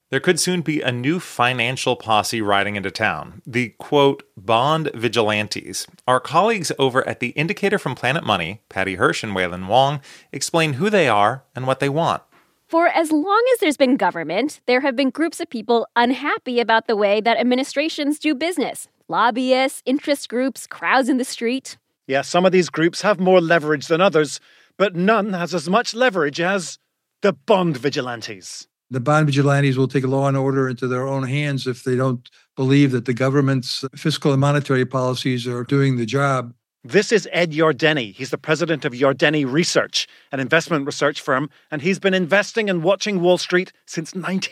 There could soon be a new financial posse riding into town, the, quote, bond vigilantes. Our colleagues over at The Indicator from Planet Money, Patty Hirsch and Wailin Wong, explain who they are and what they want. For as long as there's been government, there have been groups of people unhappy about the way that administrations do business. Lobbyists, interest groups, crowds in the street. Yeah, some of these groups have more leverage than others, but none has as much leverage as the bond vigilantes. The bond vigilantes will take law and order into their own hands if they don't believe that the government's fiscal and monetary policies are doing the job. This is Ed Yardeni. He's the president of Yardeni Research, an investment research firm, and he's been investing and watching Wall Street since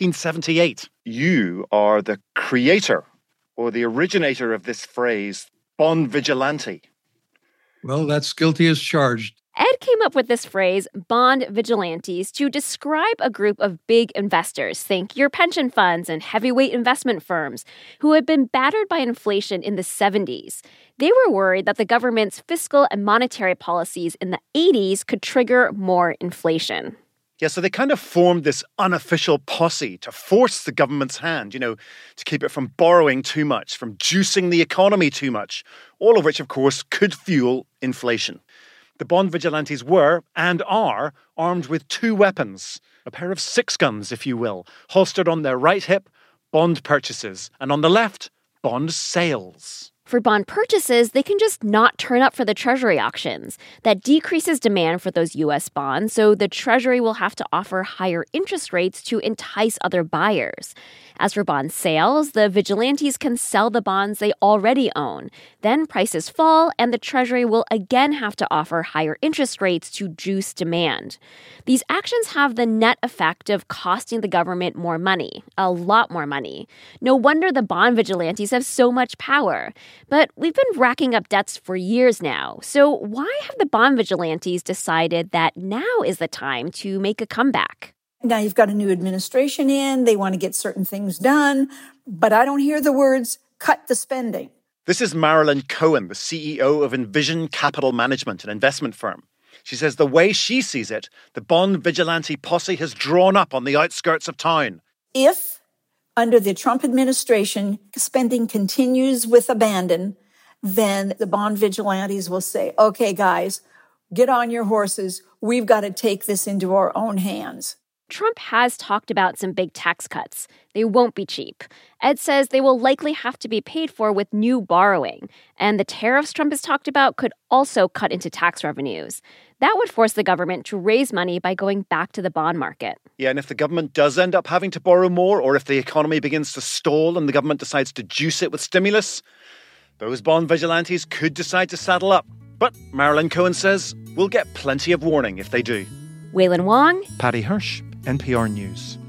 1978. You are the creator or the originator of this phrase, bond vigilante. Well, that's guilty as charged. Ed came up with this phrase, bond vigilantes, to describe a group of big investors, think your pension funds and heavyweight investment firms, who had been battered by inflation in the 70s. They were worried that the government's fiscal and monetary policies in the 80s could trigger more inflation. Yeah, so they kind of formed this unofficial posse to force the government's hand, to keep it from borrowing too much, from juicing the economy too much, all of which, of course, could fuel inflation. The bond vigilantes were, and are, armed with two weapons, a pair of six guns, if you will, holstered on their right hip, bond purchases, and on the left, bond sales. For bond purchases, they can just not turn up for the Treasury auctions. That decreases demand for those U.S. bonds, so the Treasury will have to offer higher interest rates to entice other buyers. As for bond sales, the vigilantes can sell the bonds they already own. Then prices fall, and the Treasury will again have to offer higher interest rates to juice demand. These actions have the net effect of costing the government more money, a lot more money. No wonder the bond vigilantes have so much power. But we've been racking up debts for years now. So why have the bond vigilantes decided that now is the time to make a comeback? Now you've got a new administration in. They want to get certain things done. But I don't hear the words, cut the spending. This is Marilyn Cohen, the CEO of Envision Capital Management, an investment firm. She says the way she sees it, the bond vigilante posse has drawn up on the outskirts of town. If under the Trump administration, spending continues with abandon, then the bond vigilantes will say, okay, guys, get on your horses. We've got to take this into our own hands. Trump has talked about some big tax cuts. They won't be cheap. Ed says they will likely have to be paid for with new borrowing. And the tariffs Trump has talked about could also cut into tax revenues. That would force the government to raise money by going back to the bond market. Yeah, and if the government does end up having to borrow more, or if the economy begins to stall and the government decides to juice it with stimulus, those bond vigilantes could decide to saddle up. But Marilyn Cohen says we'll get plenty of warning if they do. Wailin Wong, Patty Hirsch, NPR News.